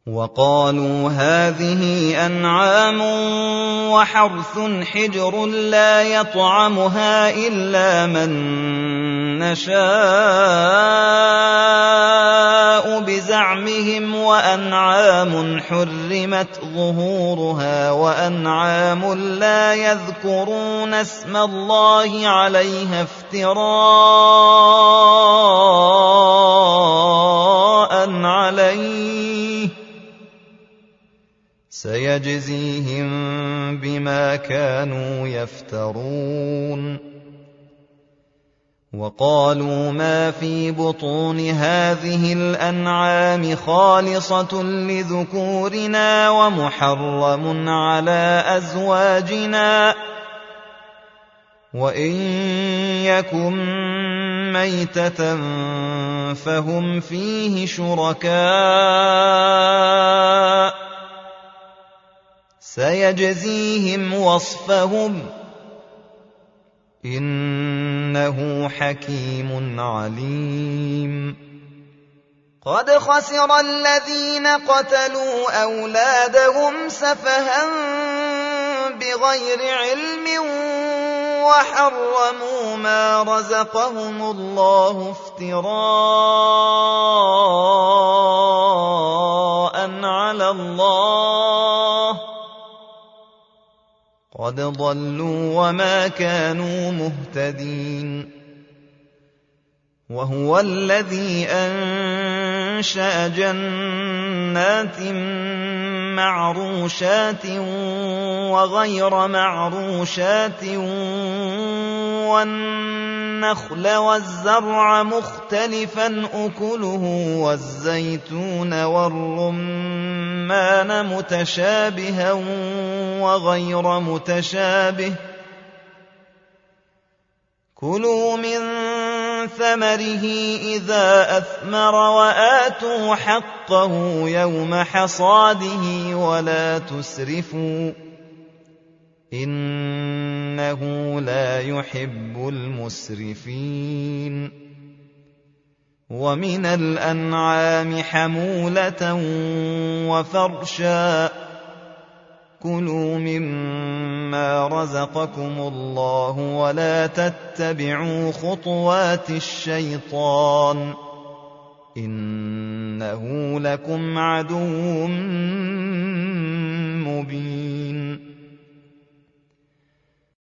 وقالوا هذه أنعام وحرث حجر لا يطعمها إلا من نشاء بزعمهم وأنعام حرمت ظهورها وأنعام لا يذكرون اسم الله عليها افتراء عليه سيجزيهم بما كانوا يفترون. وقالوا ما في بطون هذه الأنعام خالصة لذكورنا ومحرم على أزواجنا وإن يكن ميتة فهم فيه شركاء سيجزيهم وصفهم إنه حكيم عليم. قد خسر الذين قتلوا أولادهم سفها بغير علم وحرموا ما رزقهم الله افتراء على الله قد ضلوا وما كانوا مهتدين. وهو الذي أنشأ جنات معروشات وغير معروشات والنخل والزرع مختلفا أكله والزيتون والرمان متشابها وغير متشابه كلوا من ثمره إذا أثمر وآتوا حقه يوم حصاده ولا تسرفوا إنه لا يحب المسرفين. ومن الأنعام حمولة وفرشا كلوا مما رزقكم الله ولا تتبعوا خطوات الشيطان إنه لكم عدو مبين.